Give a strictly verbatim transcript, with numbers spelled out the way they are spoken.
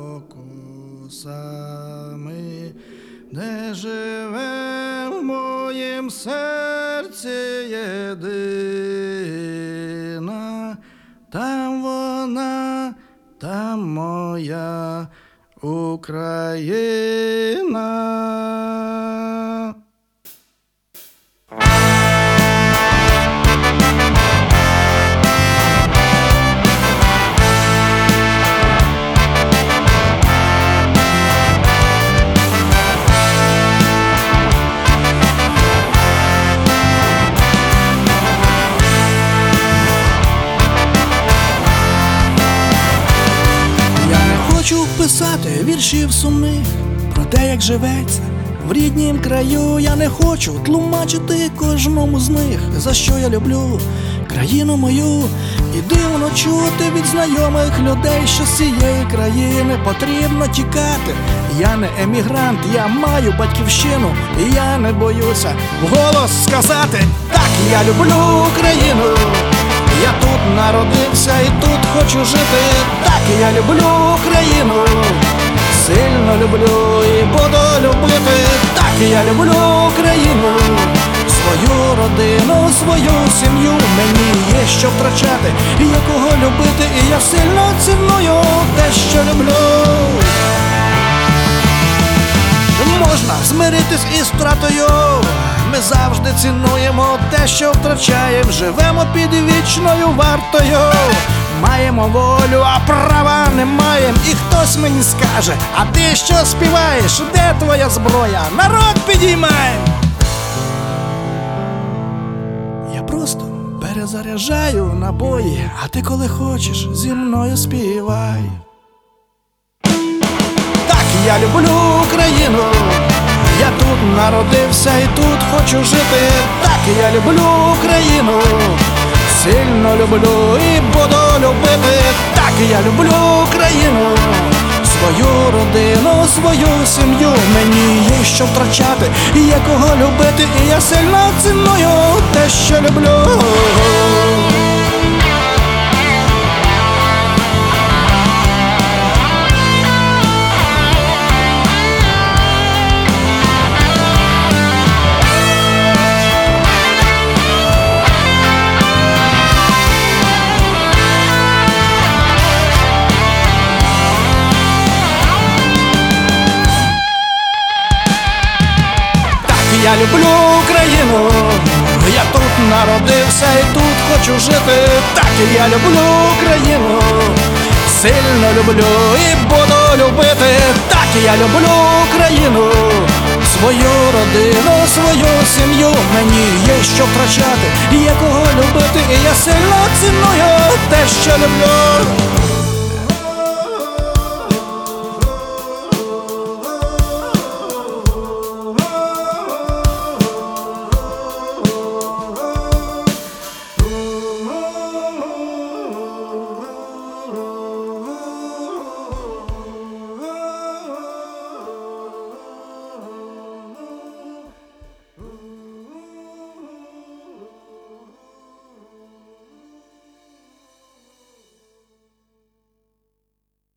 покосами, де живе в моїм серці єдина, там вона, там моя Україна. Хочу писати віршів сумних про те, як живеться в ріднім краю. Я не хочу тлумачити кожному з них, за що я люблю країну мою. І дивно чути від знайомих людей, що з цієї країни потрібно тікати. Я не емігрант, я маю батьківщину, і я не боюся вголос сказати: так, я люблю Україну, я тут народився і тут хочу жити. Так, я люблю Україну, сильно люблю і буду любити. Так, я люблю Україну, свою родину, свою сім'ю. Мені є що втрачати, є кого любити, і я сильно ціную те, що люблю. Можна змиритись із втратою, ми завжди цінуємо те, що втрачаємо. Живемо під вічною вартою, маємо волю, а права не маєм. І хтось мені скаже: а ти що співаєш? Де твоя зброя? Народ підіймай! Я просто перезаряджаю набої, а ти коли хочеш зі мною співай. Так, я люблю Україну, я тут народився і тут хочу жити. Так, я люблю Україну, сильно люблю і буду любити. Так, я люблю Україну, свою родину, свою сім'ю. Мені є що втрачати, є кого любити, і я сильно ціную те, що люблю. Я люблю Україну, я тут народився і тут хочу жити. Так, я люблю Україну, сильно люблю і буду любити. Так, я люблю Україну, свою родину, свою сім'ю. Мені є що втрачати, є кого любити, і я сильно ціную те, що люблю.